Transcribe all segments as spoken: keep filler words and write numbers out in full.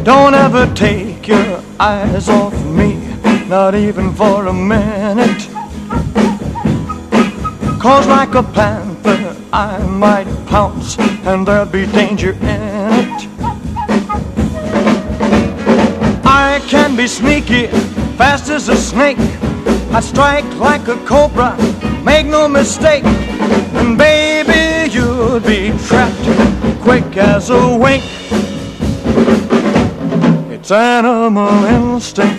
Don't ever take your eyes off me, not even for a minute. 'Cause like a panther I might pounce, and there'll be danger in it. I can be sneaky, fast as a snake. I strike like a cobra, make no mistake. And baby, you'll be trapped quick as a wink. It's animal instinct.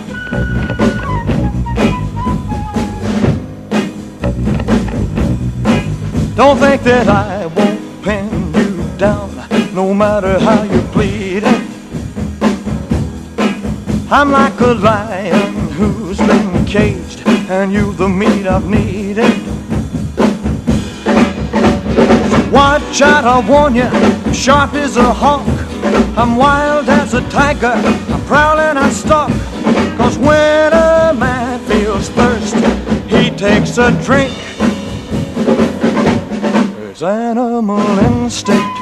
Don't think that I won't pin you down, no matter how you're bleeding. I'm like a lion who's been caged, and you the meat I've needed. So watch out, I warn you, sharp as a hawk. I'm wild as a tiger, I prowl and I stalk. 'Cause when a man feels thirst, he takes a drink. It's animal instinct.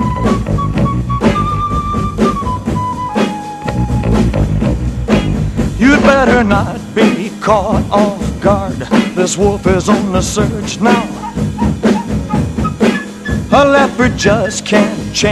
You'd better not be caught off guard. This wolf is on the search now. A leopard just can't